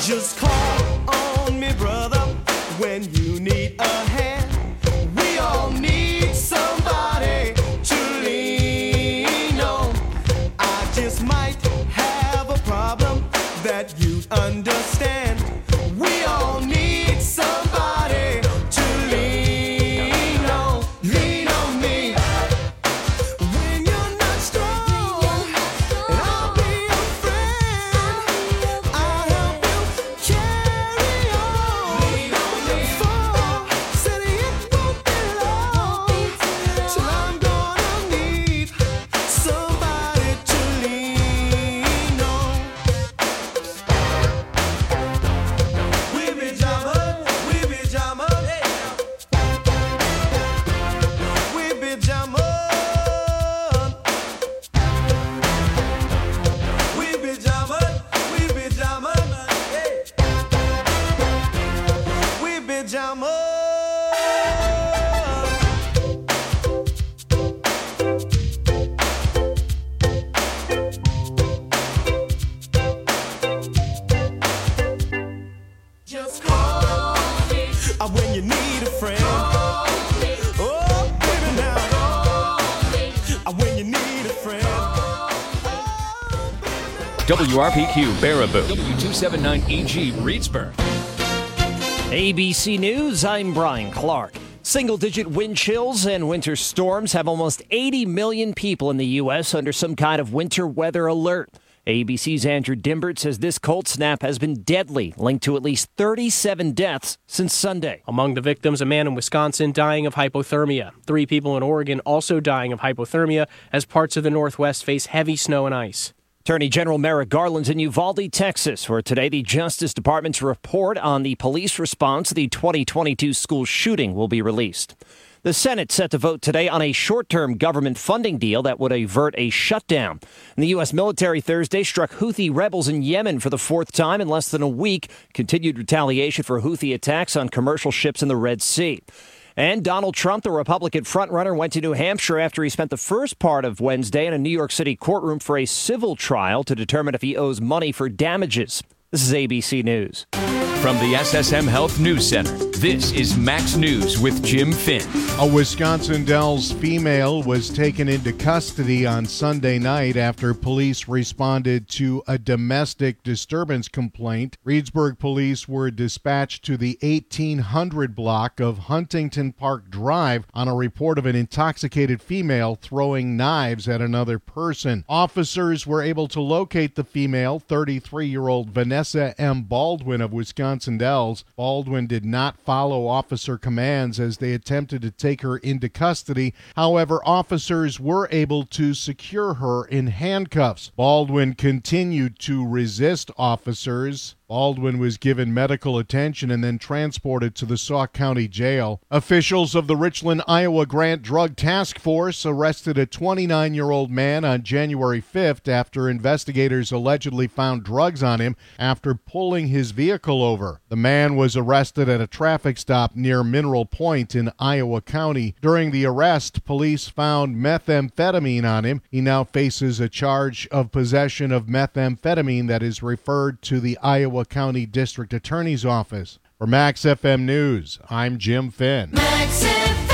Just call on me, brother, when you need a hand. We all need somebody to lean on. I just might have a problem that you'd understand. We all need somebody to lean on. Lean on me when you're not strong, and I'll be your friend. I'll help you carry on. Lean on me. For said it won't be long till I'm gonna need somebody to lean on. We be jamming, we be jamming, we be jamming, we be jamming, we be jamming, we be jamming. Just call me when you need a friend. Oh, baby, now when you need a friend. WRPQ Baraboo, W279EG Reedsburg. ABC News, I'm Brian Clark. Single-digit wind chills and winter storms have almost 80 million people in the U.S. under some kind of winter weather alert. ABC's Andrew Dimbert says this cold snap has been deadly, linked to at least 37 deaths since Sunday. Among the victims, a man in Wisconsin dying of hypothermia. 3 people in Oregon also dying of hypothermia as parts of the Northwest face heavy snow and ice. Attorney General Merrick Garland's in Uvalde, Texas, where today the Justice Department's report on the police response to the 2022 school shooting will be released. The Senate set to vote today on a short-term government funding deal that would avert a shutdown. And the U.S. military Thursday struck Houthi rebels in Yemen for the 4th time in less than a week. Continued retaliation for Houthi attacks on commercial ships in the Red Sea. And Donald Trump, the Republican frontrunner, went to New Hampshire after he spent the first part of Wednesday in a New York City courtroom for a civil trial to determine if he owes money for damages. This is ABC News. From the SSM Health News Center, this is Max News with Jim Finn. A Wisconsin Dells female was taken into custody on Sunday night after police responded to a domestic disturbance complaint. Reedsburg police were dispatched to the 1800 block of Huntington Park Drive on a report of an intoxicated female throwing knives at another person. Officers were able to locate the female, 33-year-old Vanessa M. Baldwin of Wisconsin Dells. Baldwin did not follow officer commands as they attempted to take her into custody. However, officers were able to secure her in handcuffs. Baldwin continued to resist officers. Baldwin was given medical attention and then transported to the Sauk County Jail. Officials of the Richland, Iowa Grant Drug Task Force arrested a 29-year-old man on January 5th after investigators allegedly found drugs on him after pulling his vehicle over. The man was arrested at a traffic stop near Mineral Point in Iowa County. During the arrest, police found methamphetamine on him. He now faces a charge of possession of methamphetamine that is referred to the Iowa County District Attorney's Office. For Max FM News, I'm Jim Finn. Max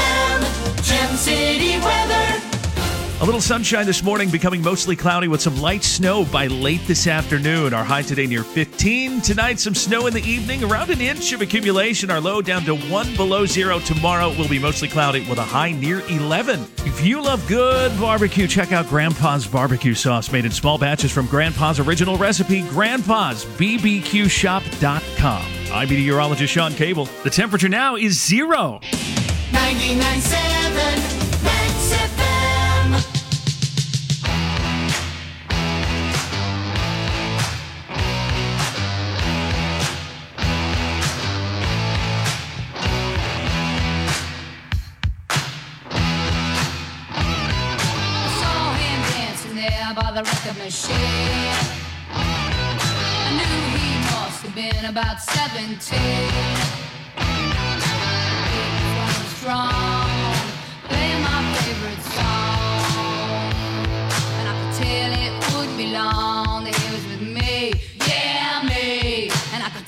FM, Gem City weather. A little sunshine this morning, becoming mostly cloudy with some light snow by late this afternoon. Our high today near 15. Tonight, some snow in the evening, around an inch of accumulation. Our low down to 1 below 0. Tomorrow will be mostly cloudy with a high near 11. If you love good barbecue, check out Grandpa's Barbecue Sauce, made in small batches from Grandpa's original recipe, grandpa'sbbqshop.com. I'm meteorologist Sean Cable. The temperature now is 0. 99.7 Max FM. By the record machine, I knew he must have been about 17. He was strong, playing my favorite song, and I could tell it would be long that he was with me, yeah, me, and I could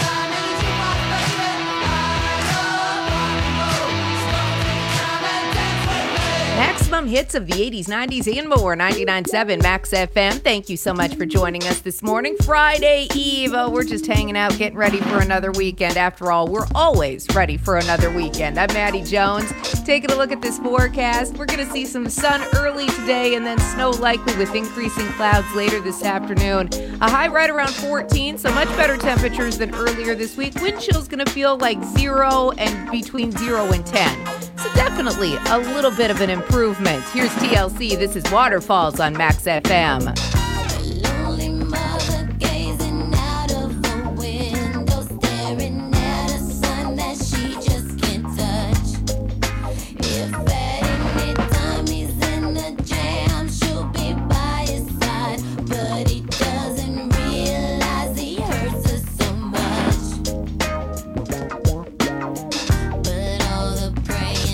Maximum hits of the 80s, 90s, and more. 99.7 Max FM. Thank you so much for joining us this morning. Friday Eve. Oh, we're just hanging out, getting ready for another weekend. After all, we're always ready for another weekend. I'm Maddie Jones. Taking a look at this forecast. We're going to see some sun early today and then snow likely with increasing clouds later this afternoon. A high right around 14, so much better temperatures than earlier this week. Wind chill's going to feel like 0 and between 0 and 10. So definitely a little bit of an improvement. Here's TLC. This is Waterfalls on Max FM.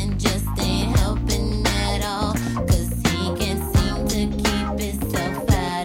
Just ain't helping at all, 'cause he can't seem to keep himself out.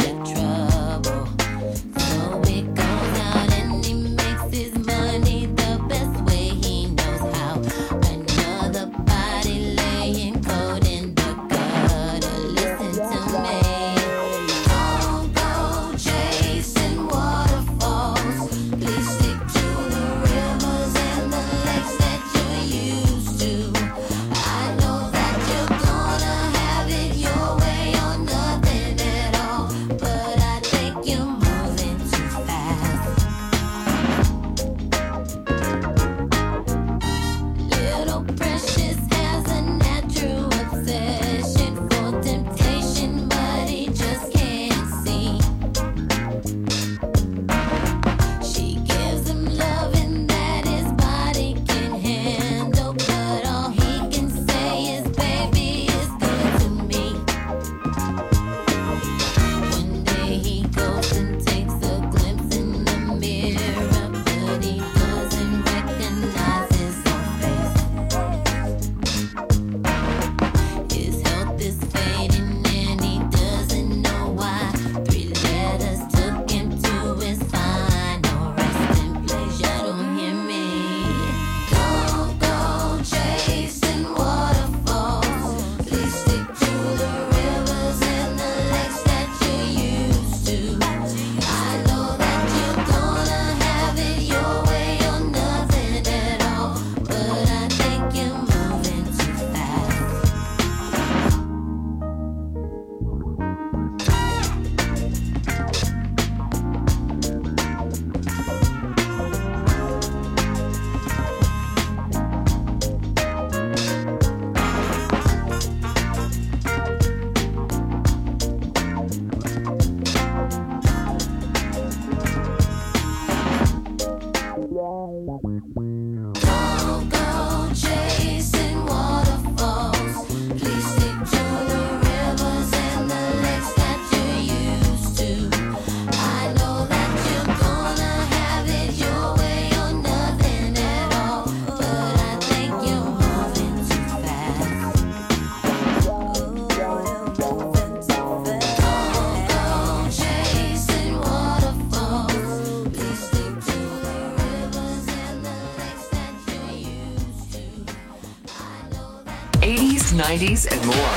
80s, 90s, and more.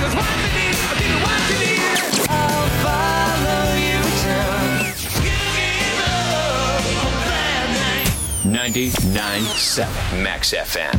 99.7 Max FM.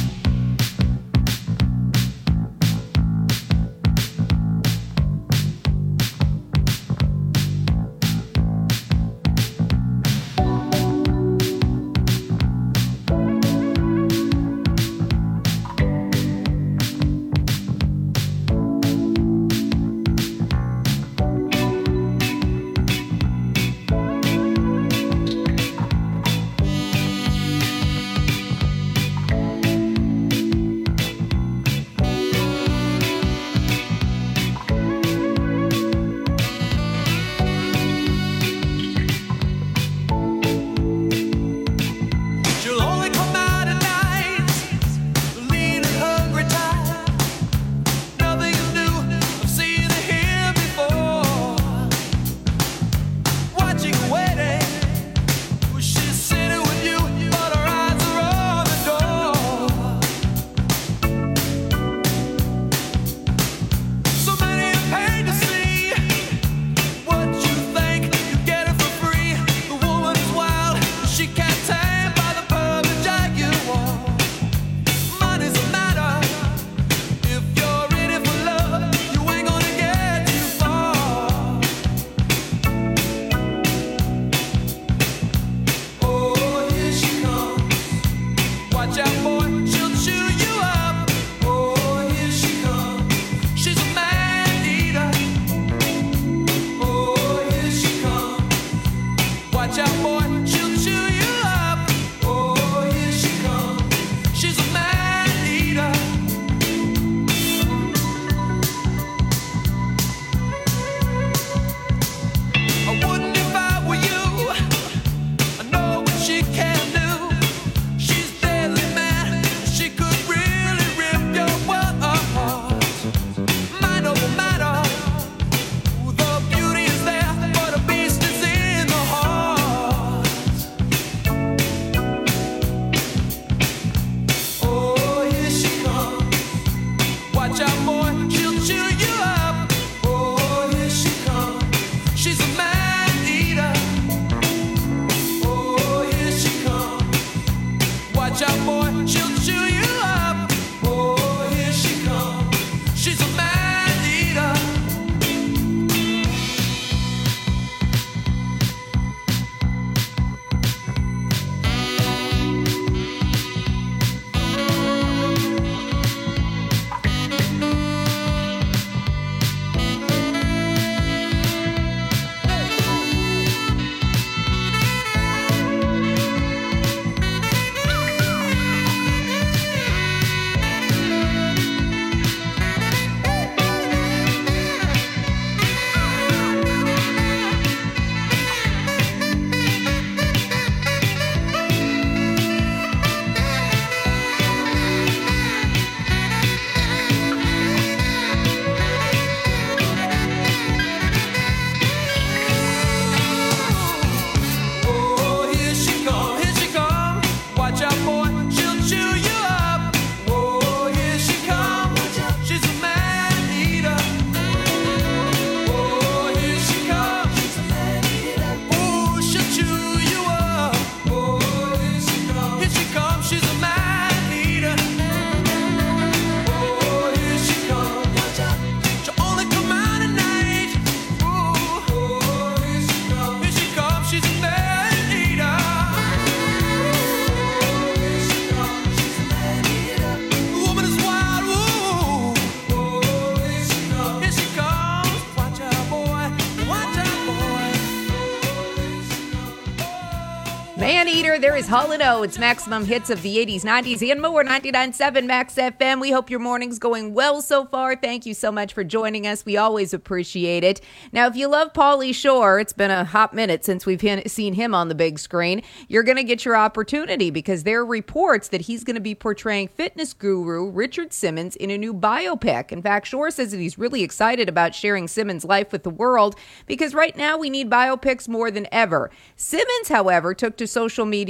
Maneater, there is Hall & Oates, maximum hits of the 80s, 90s, and more. 99.7 Max FM. We hope your morning's going well so far. Thank you so much for joining us. We always appreciate it. Now, if you love Pauly Shore, it's been a hot minute since we've seen him on the big screen. You're going to get your opportunity because there are reports that he's going to be portraying fitness guru Richard Simmons in a new biopic. In fact, Shore says that he's really excited about sharing Simmons' life with the world because right now we need biopics more than ever. Simmons, however, took to social media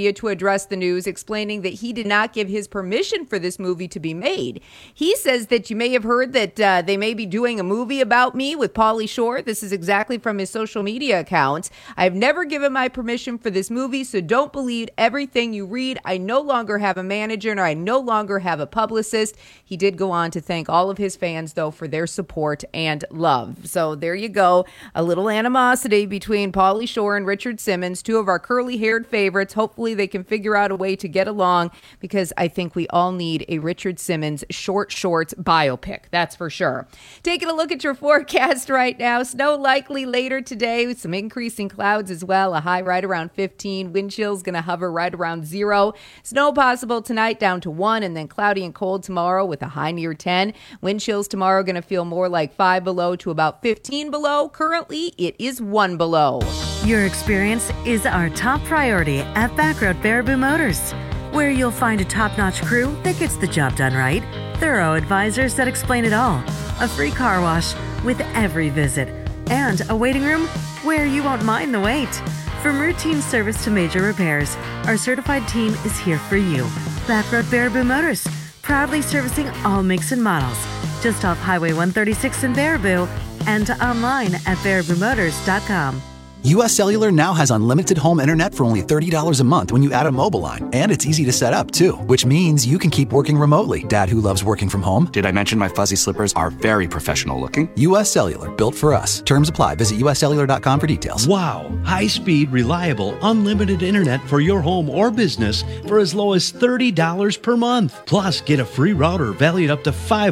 media to address the news, explaining that he did not give his permission for this movie to be made. He says that you may have heard that they may be doing a movie about me with Pauly Shore. This is exactly from his social media account. I've never given my permission for this movie, so don't believe everything you read. I no longer have a manager and I no longer have a publicist. He did go on to thank all of his fans, though, for their support and love. So there you go. A little animosity between Pauly Shore and Richard Simmons, two of our curly-haired favorites. Hopefully they can figure out a way to get along, because I think we all need a Richard Simmons short shorts biopic. That's for sure. Taking a look at your forecast right now. Snow likely later today with some increasing clouds as well. A high right around 15. Wind chill's going to hover right around 0. Snow possible tonight down to 1, and then cloudy and cold tomorrow with a high near 10. Wind chills tomorrow going to feel more like 5 below to about 15 below. Currently, it is 1 below. Your experience is our top priority at Backroad Baraboo Motors, where you'll find a top-notch crew that gets the job done right, thorough advisors that explain it all, a free car wash with every visit, and a waiting room where you won't mind the wait. From routine service to major repairs, our certified team is here for you. Backroad Baraboo Motors, proudly servicing all makes and models, just off Highway 136 in Baraboo, and online at baraboomotors.com. US Cellular now has unlimited home internet for only $30 a month when you add a mobile line. And it's easy to set up, too, which means you can keep working remotely. Dad who loves working from home. Did I mention my fuzzy slippers are very professional looking? US Cellular, built for us. Terms apply. Visit uscellular.com for details. Wow. High-speed, reliable, unlimited internet for your home or business for as low as $30 per month. Plus, get a free router valued up to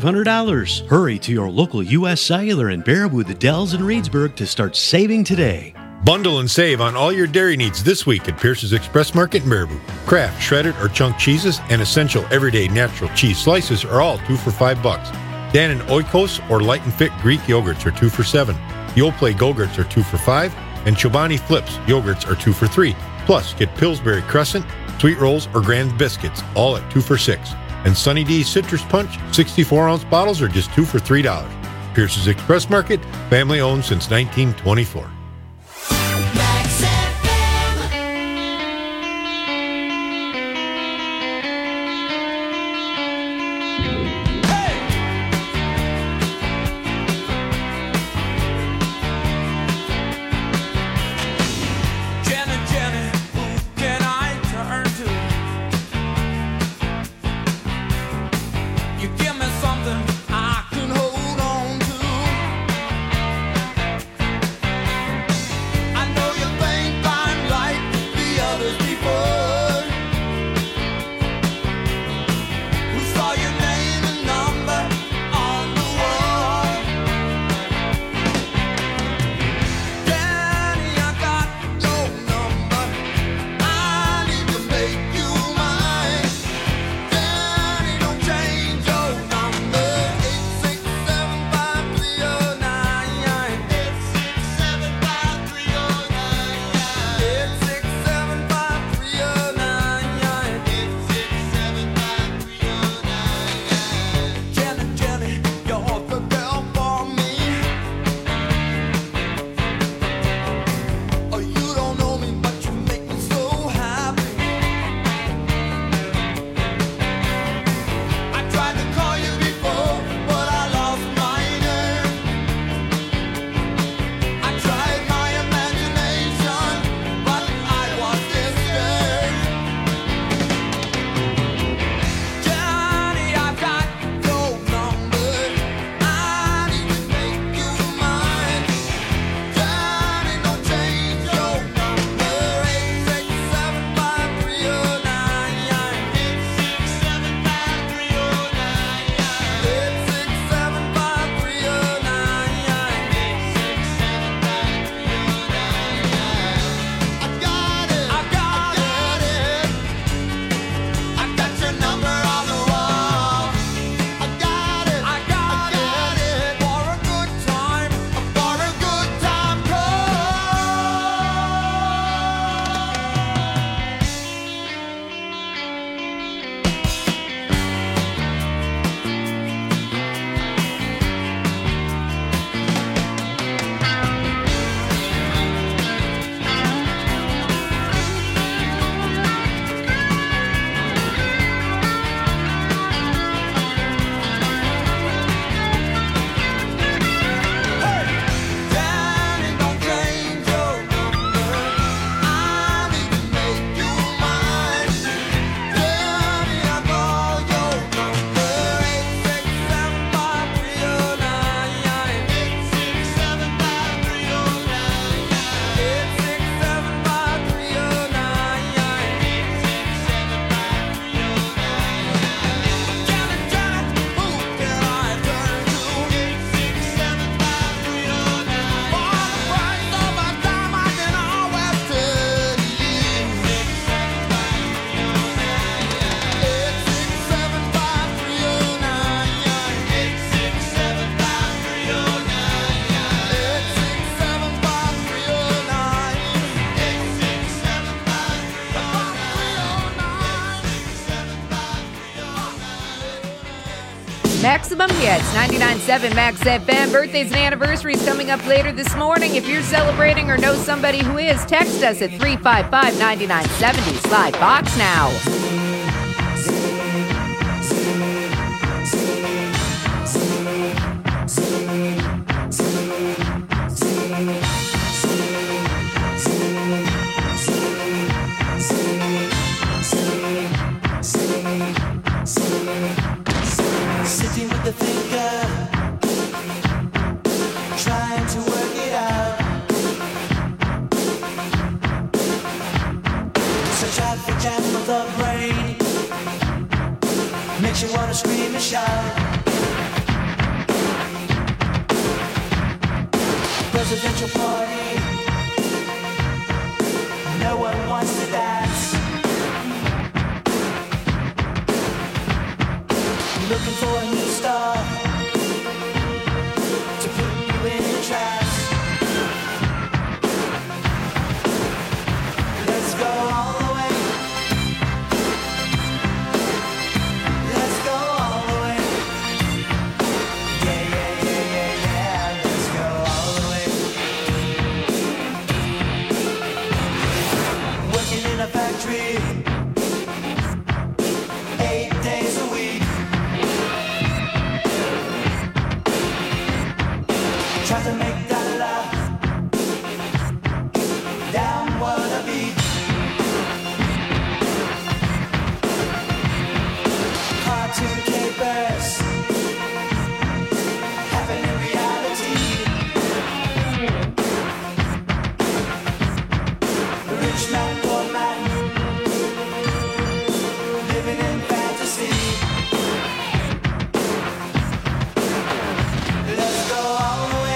$500. Hurry to your local US Cellular in Baraboo, the Dells, and Reedsburg to start saving today. Bundle and save on all your dairy needs this week at Pierce's Express Market in Baraboo. Kraft, shredded, or chunk cheeses and essential everyday natural cheese slices are all 2 for $5. Dan and Oikos or Light and Fit Greek yogurts are 2 for $7. Yoplait Go-Gurts are 2 for $5. And Chobani Flips yogurts are 2 for $3. Plus, get Pillsbury Crescent, Sweet Rolls, or Grand Biscuits, all at 2 for $6. And Sunny D's Citrus Punch 64-ounce bottles are just 2 for $3. Pierce's Express Market, family owned since 1924. Maximum Hits, 99.7 Max FM. Birthdays and anniversaries coming up later this morning. If you're celebrating or know somebody who is, text us at 355-9970. Slide box now. Sitting with the thinker, trying to work it out. Search out for jam of the brain, makes you wanna scream and shout. Presidential party, no one wants to dance. Looking for a new star to put you in a trance. Let's go all the way. Let's go all the way. Yeah, yeah, yeah, yeah, yeah. Let's go all the way. Working in a factory 8 days a week. Try to make that laugh downward a beat. Cartoon capers happen in reality. Rich man, poor man, living in fantasy. Let's go all the way.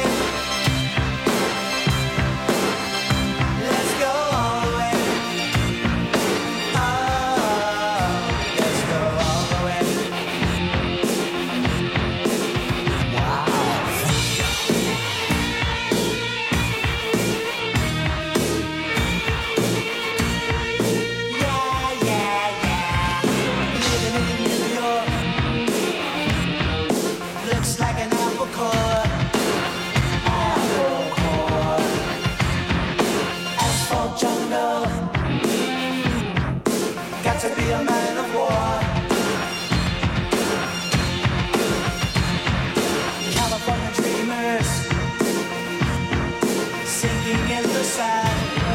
Let's go all the way. Oh, let's go all the way. Wow. Yeah, yeah, yeah. Living in New York looks like an apple core. Apple core. Asphalt jungle. Got to be a man of war. California dreamers sinking in the sand.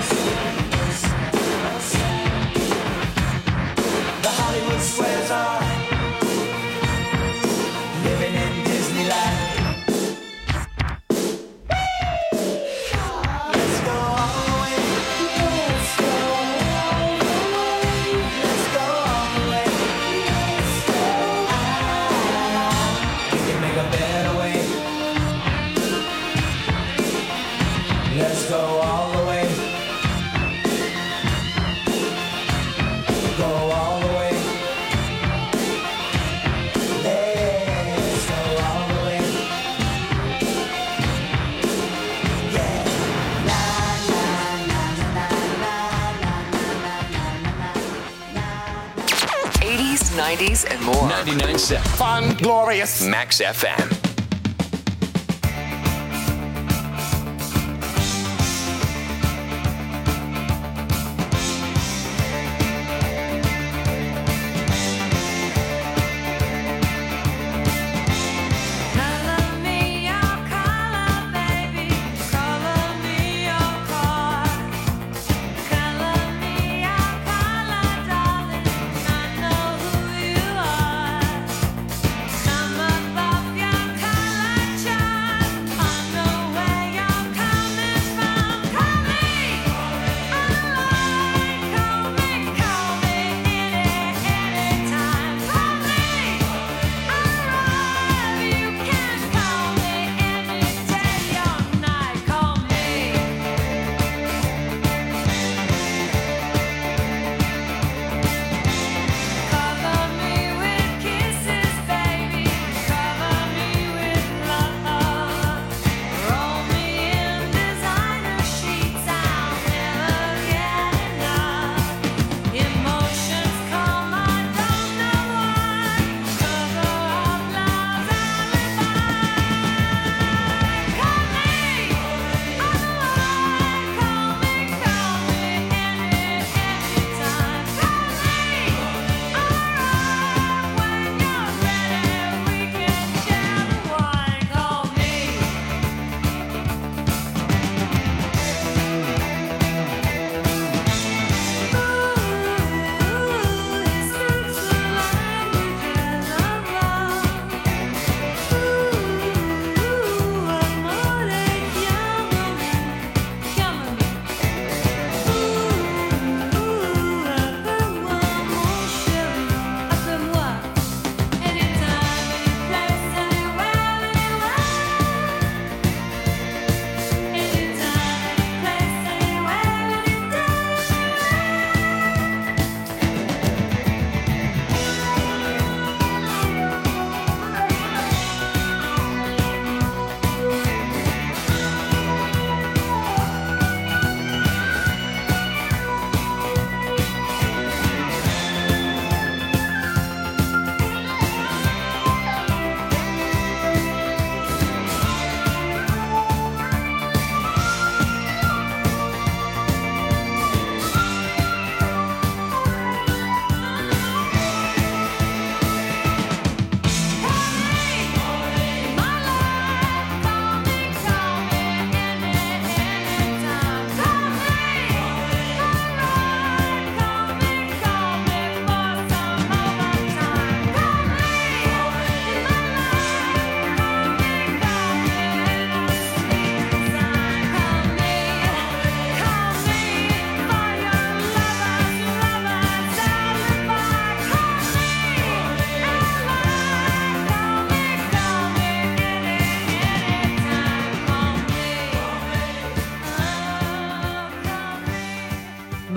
The Hollywood squares are living in Disneyland. Let's go all the way. Let's go all the way. Let's go all the way. We can make a better way. Let's go all the way. Go all the way. Let's go all the way. Yeah. La la la la la la la. 80s, 90s, and more. 99.7 Fun, glorious. Max FM. Come above your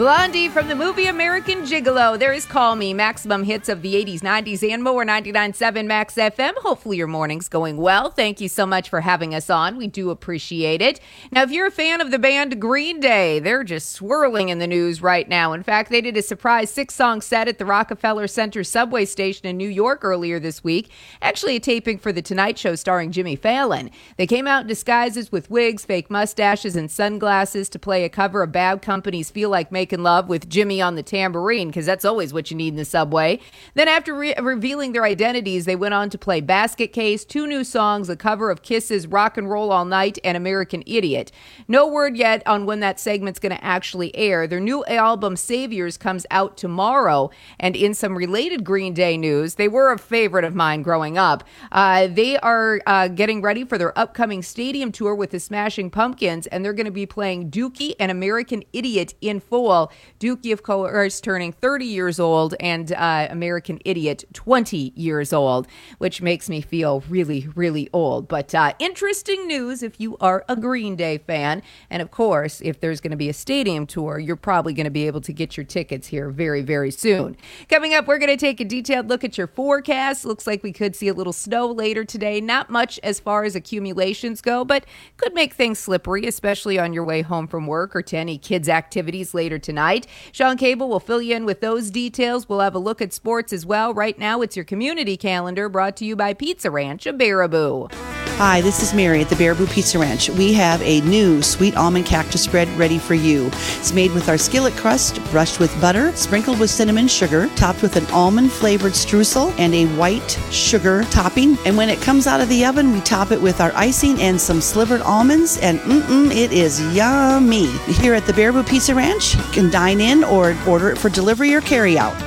Blondie from the movie American Gigolo. There is Call Me, maximum hits of the 80s, 90s, and more. 99.7 Max FM. Hopefully your morning's going well. Thank you so much for having us on. We do appreciate it. Now, if you're a fan of the band Green Day, they're just swirling in the news right now. In fact, they did a surprise 6-song set at the Rockefeller Center subway station in New York earlier this week. Actually, a taping for The Tonight Show starring Jimmy Fallon. They came out in disguises with wigs, fake mustaches, and sunglasses to play a cover of Bad Company's Feel Like Making Love with Jimmy on the tambourine, because that's always what you need in the subway. Then after revealing their identities, they went on to play Basket Case, 2 new songs, a cover of Kiss's Rock and Roll All Night, and American Idiot. No word yet on when that segment's going to actually air. Their new album, Saviors, comes out tomorrow. And in some related Green Day news, they were a favorite of mine growing up. They are getting ready for their upcoming stadium tour with the Smashing Pumpkins, and they're going to be playing Dookie and American Idiot in full. Dookie, of course, turning 30 years old, and American Idiot 20 years old, which makes me feel really, really old. But interesting news if you are a Green Day fan. And of course, if there's going to be a stadium tour, you're probably going to be able to get your tickets here very, very soon. Coming up, we're going to take a detailed look at your forecast. Looks like we could see a little snow later today. Not much as far as accumulations go, but could make things slippery, especially on your way home from work or to any kids' activities later tonight. Sean Cable will fill you in with those details. We'll have a look at sports as well. Right now, it's your community calendar brought to you by Pizza Ranch of Baraboo. Hi, this is Mary at the Baraboo Pizza Ranch. We have a new sweet almond cactus spread ready for you. It's made with our skillet crust, brushed with butter, sprinkled with cinnamon sugar, topped with an almond-flavored streusel and a white sugar topping. And when it comes out of the oven, we top it with our icing and some slivered almonds, and it is yummy. Here at the Baraboo Pizza Ranch, you can dine in or order it for delivery or carry out.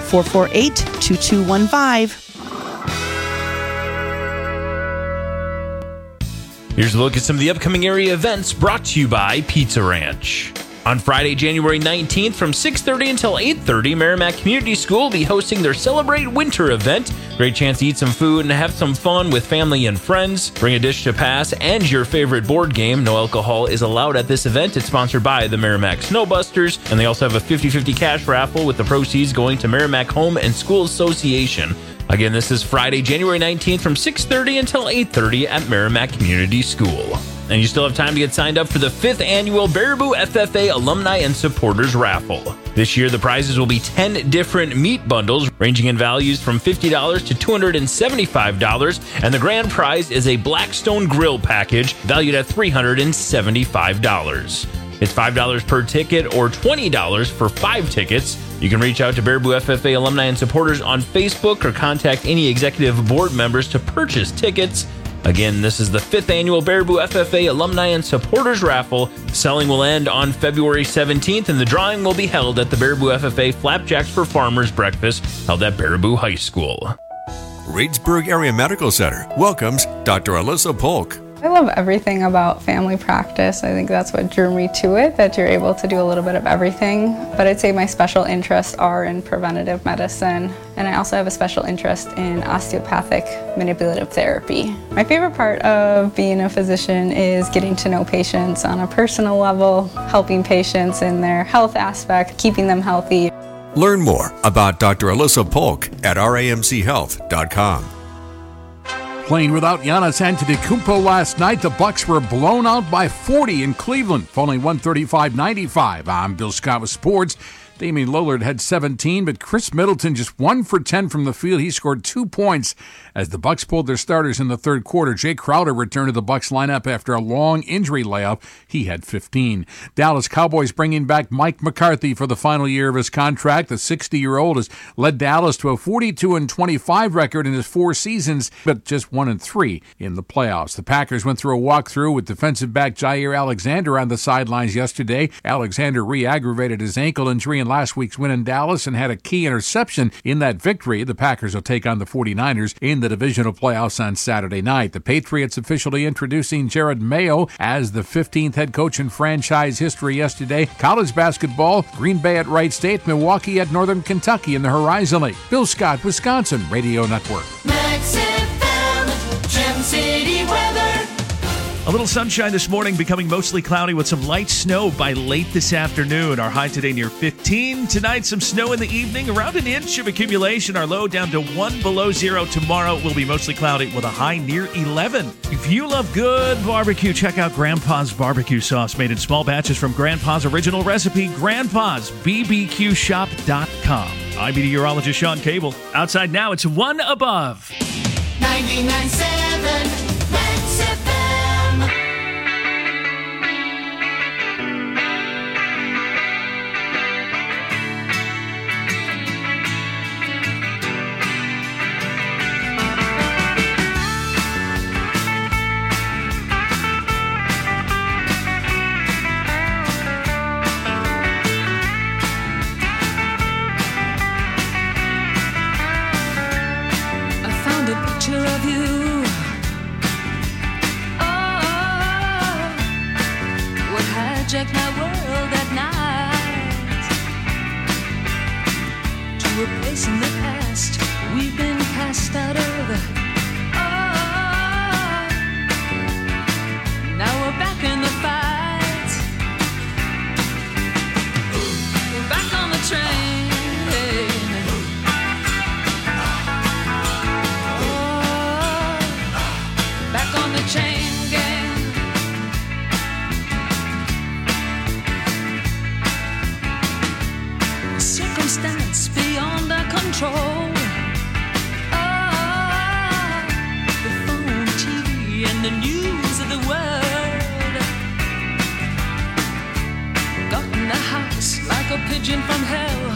448-2215. Here's a look at some of the upcoming area events brought to you by Pizza Ranch. On Friday, January 19th from 6:30 until 8:30, Merrimack Community School will be hosting their Celebrate Winter event. Great chance to eat some food and have some fun with family and friends. Bring a dish to pass and your favorite board game. No alcohol is allowed at this event. It's sponsored by the Merrimack Snowbusters, and they also have a 50-50 cash raffle with the proceeds going to Merrimack Home and School Association. Again, this is Friday, January 19th from 6:30 until 8:30 at Merrimack Community School. And you still have time to get signed up for the 5th annual Baraboo FFA Alumni and Supporters Raffle. This year, the prizes will be 10 different meat bundles, ranging in values from $50 to $275, and the grand prize is a Blackstone Grill package valued at $375. It's $5 per ticket or $20 for 5 tickets. You can reach out to Baraboo FFA Alumni and Supporters on Facebook or contact any executive board members to purchase tickets. Again, this is the 5th annual Baraboo FFA Alumni and Supporters Raffle. Selling will end on February 17th, and the drawing will be held at the Baraboo FFA Flapjacks for Farmers Breakfast held at Baraboo High School. Reedsburg Area Medical Center welcomes Dr. Alyssa Polk. I love everything about family practice. I think that's what drew me to it, that you're able to do a little bit of everything. But I'd say my special interests are in preventative medicine, and I also have a special interest in osteopathic manipulative therapy. My favorite part of being a physician is getting to know patients on a personal level, helping patients in their health aspect, keeping them healthy. Learn more about Dr. Alyssa Polk at ramchealth.com. Playing without Giannis Antetokounmpo last night, the Bucks were blown out by 40 in Cleveland, falling 135-95. I'm Bill Scott with sports. Damian Lillard had 17, but Chris Middleton just 1 for 10 from the field. He scored 2 points as the Bucks pulled their starters in the third quarter. Jay Crowder returned to the Bucks lineup after a long injury layoff. He had 15. Dallas Cowboys bringing back Mike McCarthy for the final year of his contract. The 60-year-old has led Dallas to a 42-25 record in his 4 seasons, but just 1-3 in the playoffs. The Packers went through a walkthrough with defensive back Jair Alexander on the sidelines yesterday. Alexander re-aggravated his ankle injury in last week's win in Dallas and had a key interception in that victory. The Packers will take on the 49ers in the divisional playoffs on Saturday night. The Patriots officially introducing Jared Mayo as the 15th head coach in franchise history yesterday. College basketball, Green Bay at Wright State, Milwaukee at Northern Kentucky in the Horizon League. Bill Scott, Wisconsin Radio Network. Max FM, Gem City weather. A little sunshine this morning, becoming mostly cloudy with some light snow by late this afternoon. Our high today near 15. Tonight, some snow in the evening, around an inch of accumulation. Our low down to 1 below zero. Tomorrow will be mostly cloudy with a high near 11. If you love good barbecue, check out Grandpa's barbecue sauce, made in small batches from Grandpa's original recipe, grandpa'sbbqshop.com. I'm meteorologist Sean Cable. Outside now, it's 1 above. 99.7 Max FM. Of you, what hijacked my world at night, to a place in the past we've been cast out of. Now we're back in the fight. We're back on the train. Chain gang. Circumstance beyond our control. The phone, TV, and the news of the world got in the house like a pigeon from hell.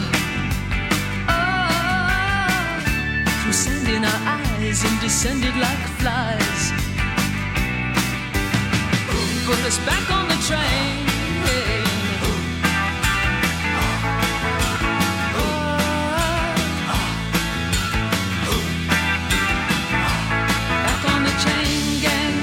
Through sand in our eyes and descended like flies. Put us back on the train. Back on the chain gang.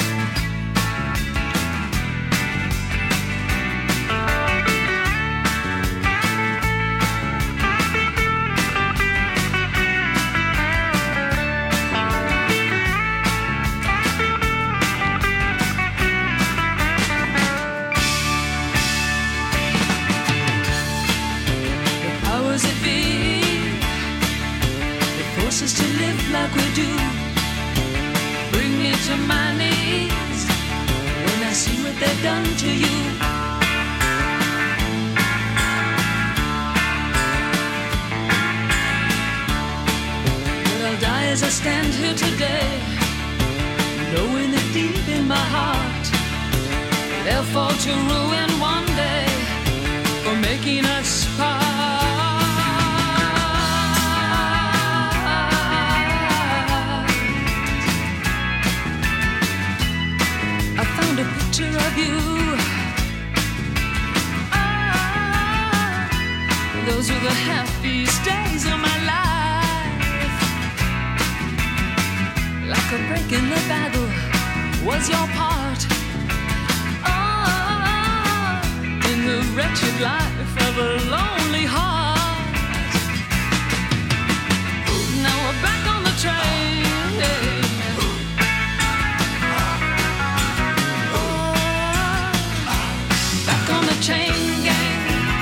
Us to live like we do, bring me to my knees when I see what they've done to you. But I'll die as I stand here today, knowing that deep in my heart they'll fall to ruin one day for making us part. A picture of you. Those were the happiest days of my life. Like a break in the battle was your part. In the wretched life of a lonely heart. Now we're back on the train. On the chain gang.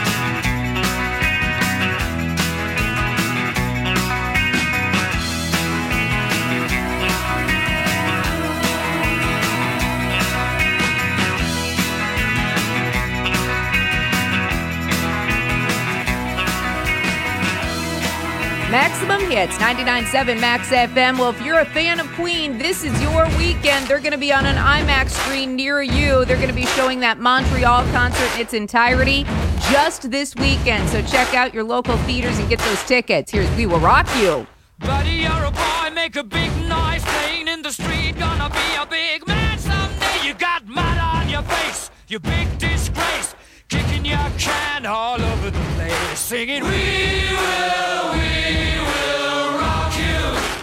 Maximum Hits, 99.7 Max FM. Well, if you're a fan of Queen, this is your weekend. They're going to be on an IMAX screen near you. They're going to be showing that Montreal concert in its entirety just this weekend. So check out your local theaters and get those tickets. Here's We Will Rock You. Buddy, you're a boy, make a big noise, playing in the street, gonna be a big man someday. You got mud on your face, you big disgrace, kicking your can all over the place, singing, we will rock you.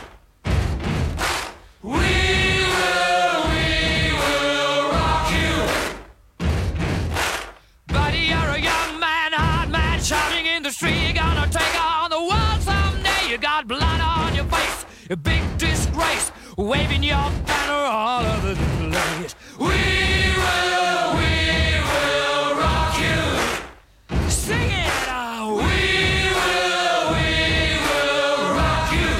We will rock you. Buddy, you're a young man, hard man, shouting in the street, you're gonna take on the world someday. You got blood on your face, a big disgrace. waving your banner all over the place. We will rock you. Sing it out. We will rock you.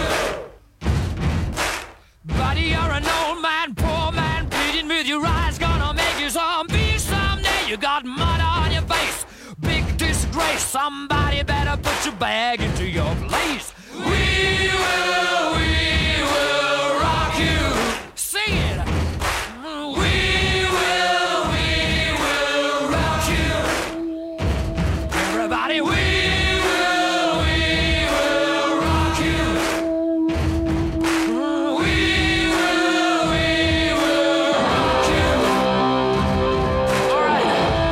Buddy, you're an old man, poor man, pleading with your eyes, gonna make you zombie someday. You got mud on your face, big disgrace. Somebody better put your bag into your place. We will rock you. Sing it. We will rock you. Everybody, we will rock you. We will rock you. All right.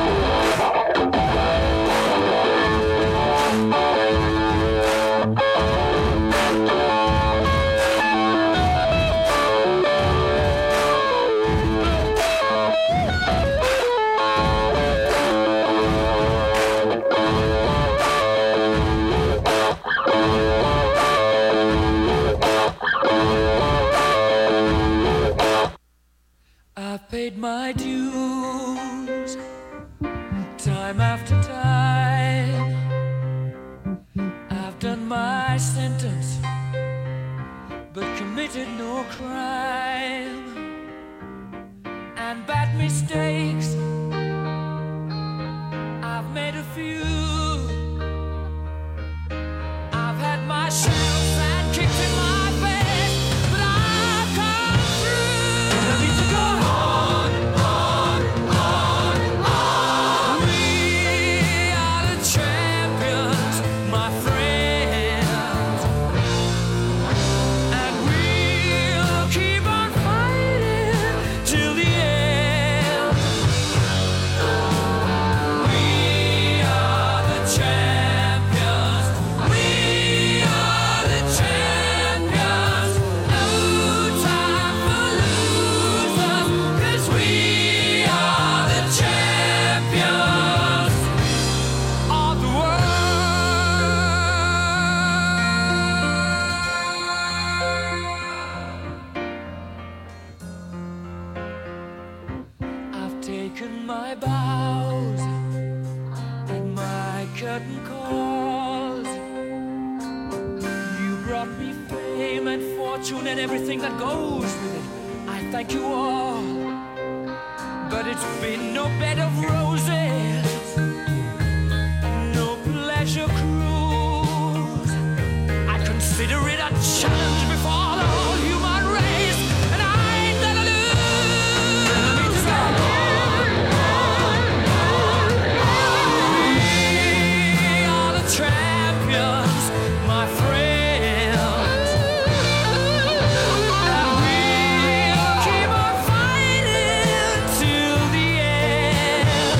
I've paid my dues time after time. I've done my sentence, but committed no crime. And bad mistakes, I've made a few. I've had my shells and kicked in my face, but I've come through. I need to go on. We are the champions, my friends, and we'll keep on fighting till the end. We are the champions. We are the champions. No time for losers, 'cause we are the champions of the world. I've taken my bows and my curtain calls. You brought me fame and fortune and everything that goes with it. I thank you all, but it's been no bed of roses, no pleasure cruise. I consider it a challenge before the whole human race, and I ain't gonna lose. I need to go We are the champions, my friends, and we'll keep on fighting till the end.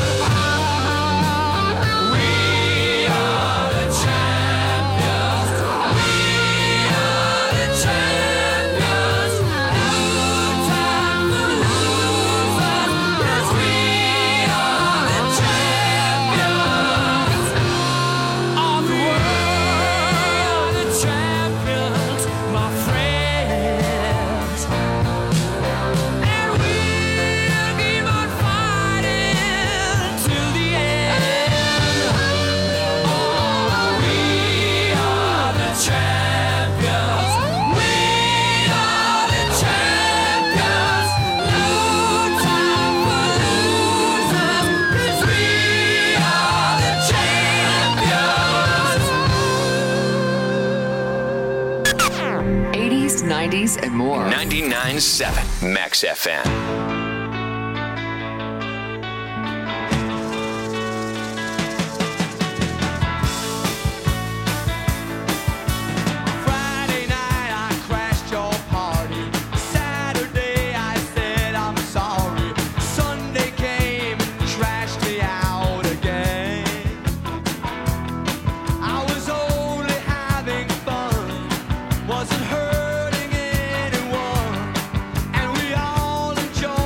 We are the champions. We are the champions. No time for losers, 'cause we are the champions of the world. The champions, my friends, and we'll keep on fighting till the end. Oh, we are the champions. We are the champions. No time for losers, 'cause we are the champions. 80s, 90s, and more. 99.7 Max FM. Friday night I crashed your party. Saturday I said I'm sorry. Sunday came and trashed me out again. I was only having fun, wasn't hurting anyone, and we all enjoyed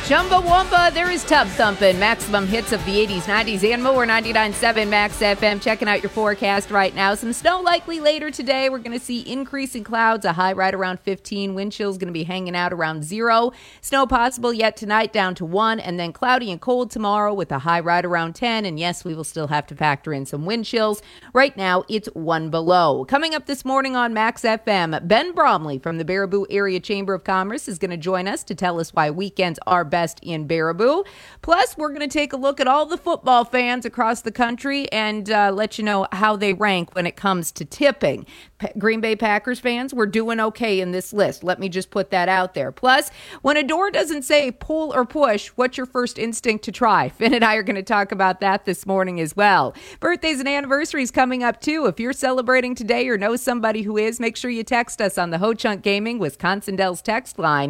Chumbawamba, there is Tub Thumpin'. Maximum hits of the 80s, 90s, and more. 99.7 Max FM. Checking out your forecast right now. Some snow likely later today. We're going to see increasing clouds, a high right around 15. Wind chill's going to be hanging out around 0. Snow possible yet tonight down to 1. And then cloudy and cold tomorrow with a high right around 10. And yes, we will still have to factor in some wind chills. Right now, it's 1 below. Coming up this morning on Max FM, Ben Bromley from the Baraboo Area Chamber of Commerce is going to join us to tell us why weekends are best in Baraboo. Plus, we're going to take a look at all the football fans across the country and let you know how they rank when it comes to tipping. Green Bay Packers fans, we're doing okay in this list. Let me just put that out there. Plus, when a door doesn't say pull or push, what's your first instinct to try? Finn and I are going to talk about that this morning as well. Birthdays and anniversaries coming up too. If you're celebrating today or know somebody who is, make sure you text us on the Ho Chunk Gaming Wisconsin Dells text line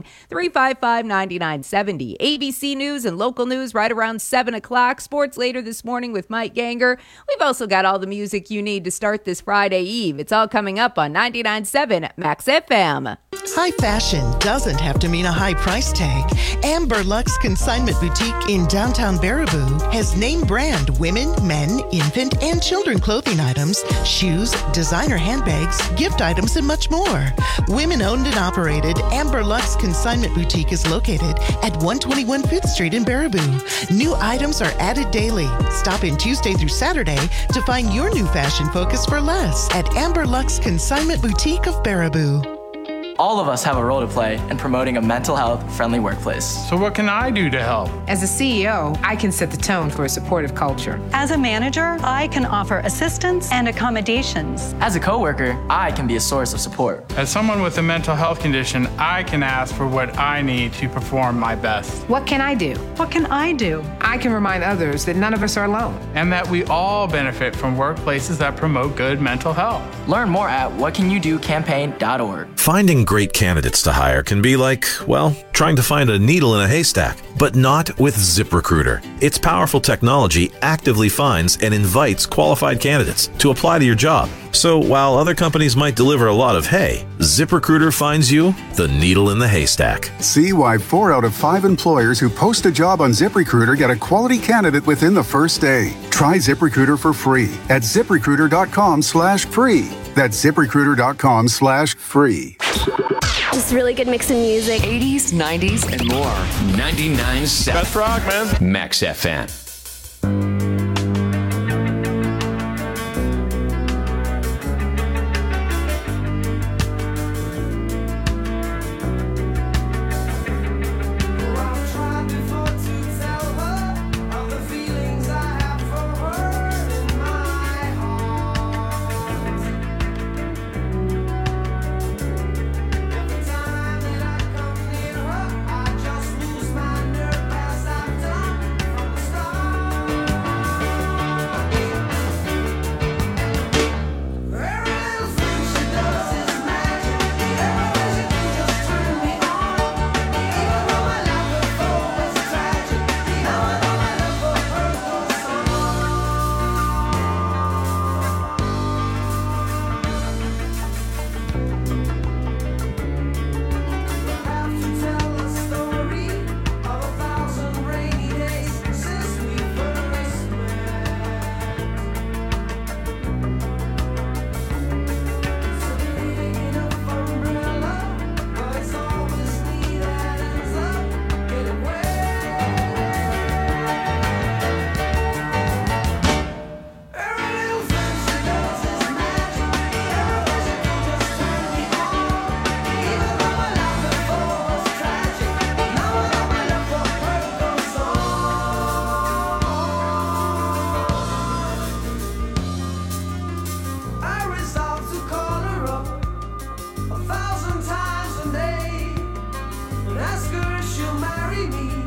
355-9970. ABC News and local news right around 7 o'clock. Sports later this morning with Mike Ganger. We've also got all the music you need to start this Friday Eve. It's all coming up on 99.7 Max FM. High fashion doesn't have to mean a high price tag. Amber Lux Consignment Boutique in downtown Baraboo has name brand women, men, infant, and children clothing items, shoes, designer handbags, gift items, and much more. Women owned and operated, Amber Lux Consignment Boutique is located at 121 5th Street in Baraboo. New items are added daily. Stop in Tuesday through Saturday to find your new fashion focus for less at Amber Lux Consignment Boutique of Baraboo. All of us have a role to play in promoting a mental health friendly workplace. So what can I do to help? As a CEO, I can set the tone for a supportive culture. As a manager, I can offer assistance and accommodations. As a coworker, I can be a source of support. As someone with a mental health condition, I can ask for what I need to perform my best. What can I do? What can I do? I can remind others that none of us are alone. And that we all benefit from workplaces that promote good mental health. Learn more at whatcanyoudocampaign.org. Finding great candidates to hire can be like, well, trying to find a needle in a haystack, but not with ZipRecruiter. Its powerful technology actively finds and invites qualified candidates to apply to your job. So while other companies might deliver a lot of hay, ZipRecruiter finds you the needle in the haystack. See why 4 out of 5 employers who post a job on ZipRecruiter get a quality candidate within the first day. Try ZipRecruiter for free at ZipRecruiter.com/free. That's ZipRecruiter.com/free. Just really good mix of music. 80s, 90s, and more. 99.7 Best rock, man. Max FM. Ask her if she'll marry me.